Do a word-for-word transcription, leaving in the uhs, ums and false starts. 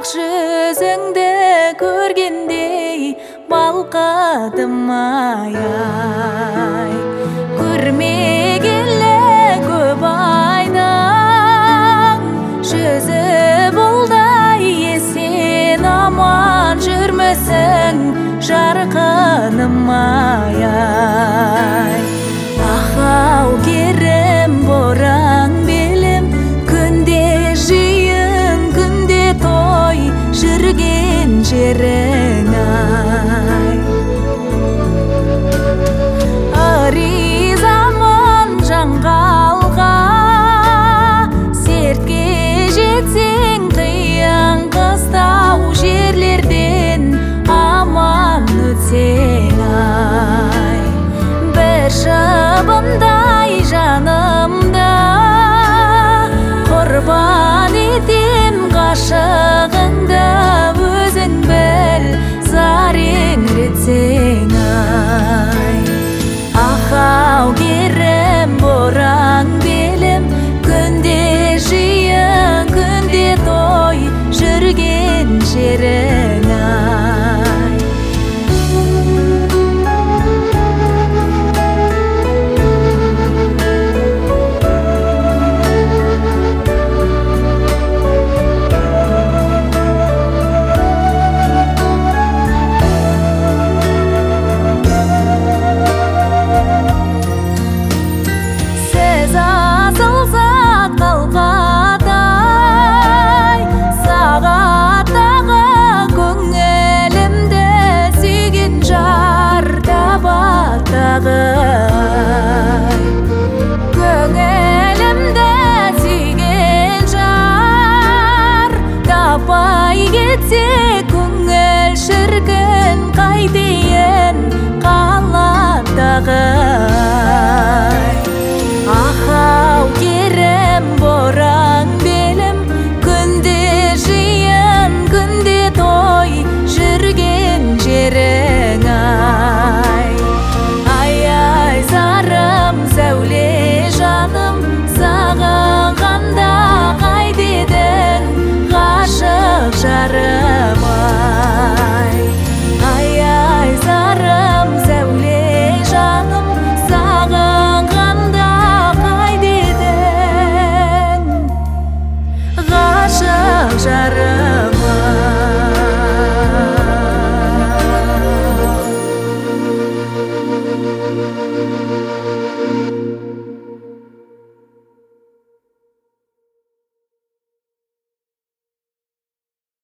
жүзіңді көргендей балқадым ай-ай. Көрмегелі көп айдан жүзі болдай есен аман жүрмісің жарқыным ай-ай. Ахау керім боран белім күнде жиын күнде той жүрген жерің ай. Аризамын жаңғалға сертке жетсең қиын қыстау жерлерден аман өтсең ай. Бір шыбындай жанымда құрбан етем ғашығыңды өзің біл зар еңіретсең ай. Ахау керім боран белім күнде жиын күнде той жүрген жерің ай. Көңілімді сүйген жар таппай кетсе көңіл шіркін қайтейін қаладағы